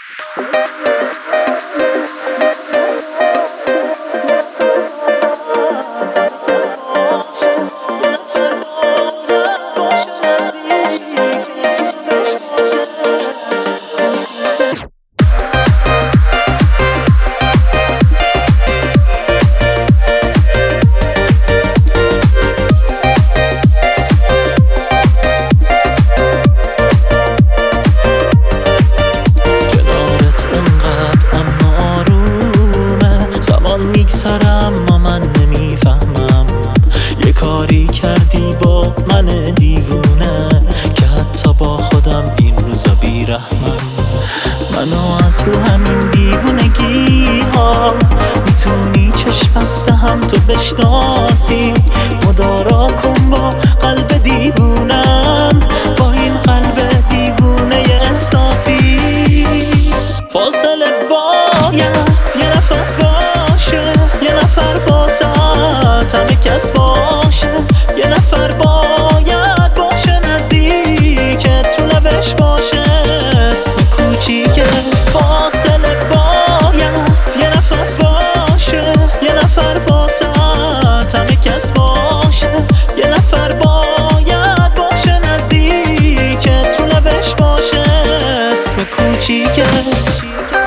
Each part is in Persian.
میگذرم اما من نمیفهمم یه کاری کردی با من دیوونه که حتی با خودم این روزا بیرحمم. منو از رو همین دیوونگی ها میتونی چشم بسته هم تو بشناسی، مدارا کن با قلب دیوونم، با این قلب دیوونه احساسی. فاصله باید یه نفس باشه، یه نفر واسط همه کس باشه، یه نفر باید باشه نزدیکت رو لبش باشه اسم کوچیکه. فاصله باید یه نفس باشه، یه نفر واسط همه کس باشه، یه نفر باید باشه نزدیکت رو لبش باشه اسم کوچیکت.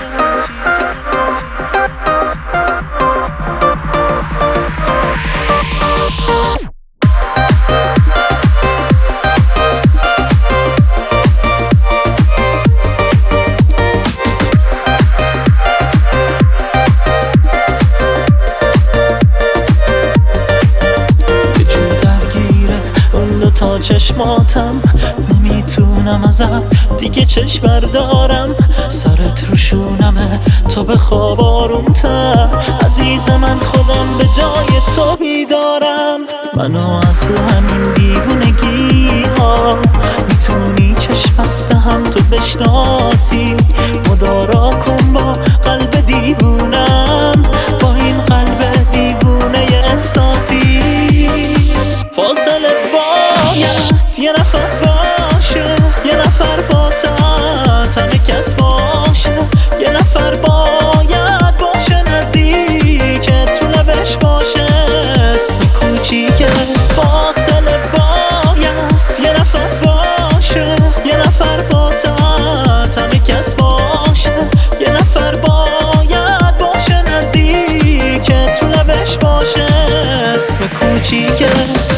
تا چشماتم نمیتونم ازت دیگه چشم بردارم، سرت روشونمه تا بخواب آرومتر، عزیز من خودم به جای تو بیدارم. منو از رو همین دیوونگی ها میتونی چشم بسته هم تو بشناسی، مدارا کن با قلب دیوونم، با این قلب دیوونه احساسی. فاصله باید یه نفس باشه، یه نفر واسط همه کس باشه، یه نفر باید باشه نزدیکت رو لبش باشه اسم کوچیکه. فاصله باید یه نفس باشه، یه نفر واسط همه کس باشه، یه نفر باید باشه نزدیکت رو لبش باشه اسم کوچیکه.